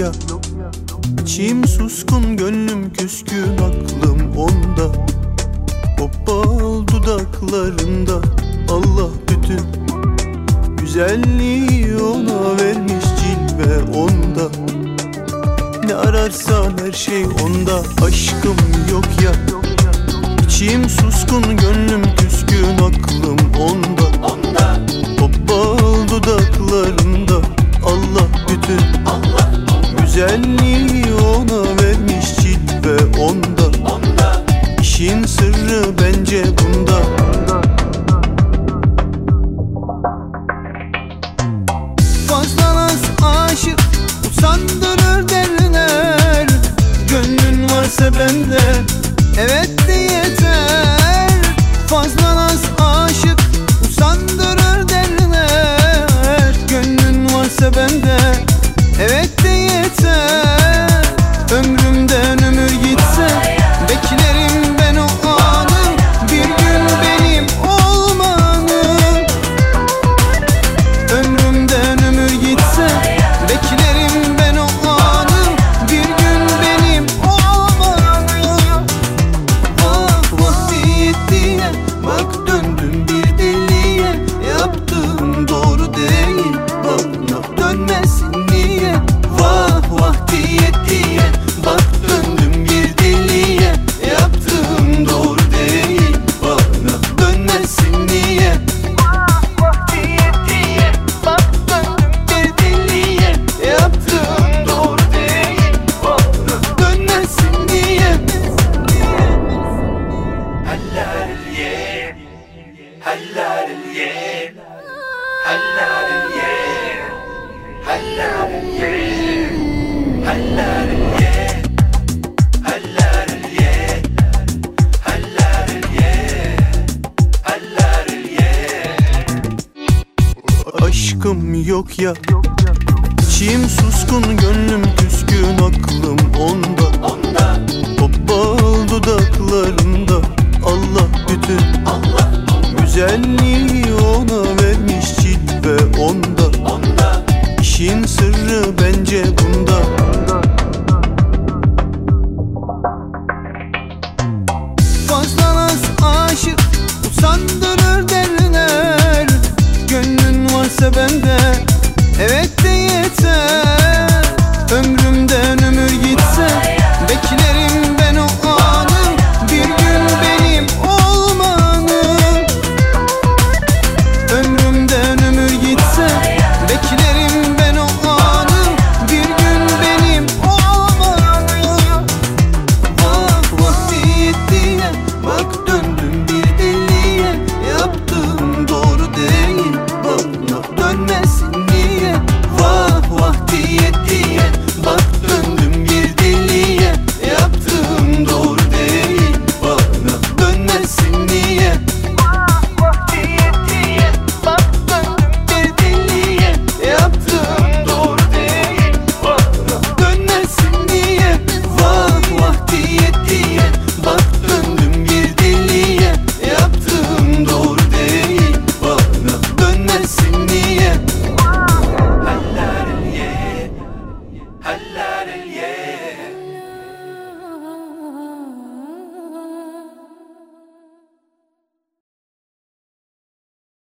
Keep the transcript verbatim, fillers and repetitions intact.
ya. İçim suskun, gönlüm küskün, aklım onda. Kopal dudaklarında Allah bütün güzelliği ona vermiş, cilve onda. Ne ararsan her şey onda, aşkım yok ya. İçim suskun, gönlüm küskün, aklım onda. Kopal dudaklarında Allah bütün güzelliği ona vermiş, cilve onda. İşin sırrı bence bunda. Fazla naz aşık usandırır derler. Gönlün varsa bende evet de yeter. Fazla naz aşık usandırır derler. Gönlün varsa bende evet de yeter. Ömrümden ömür gitse beklerim ben o anı, bir gün benim olmanı. Ömrümden ömür gitse beklerim ben o anı, bir gün benim olmanı. Ah vakti yettiğine bak, döndüm bir deliye. Yaptığım doğru değil, bana dönmesin niye? Vah vakti yettiğine bak, döndüm bir deliye. Yaptığım doğru değil, bana dönmesin niye? Vakti yettiğine bak, döndüm bir deliye. Yaptığım doğru değil, bana dönmesin niye? Aşkım yok ya. İçim suskun, gönlüm küskün, aklım onda. Kopal dudaklarında Allah bütün güzelliği ona vermiş, cilve onda. İşin sırrı bence bunda. Fazla naz aşık usandırır derler. Gönlün varsa bende evet de yeter. Ömrümden ömür gitse beklerim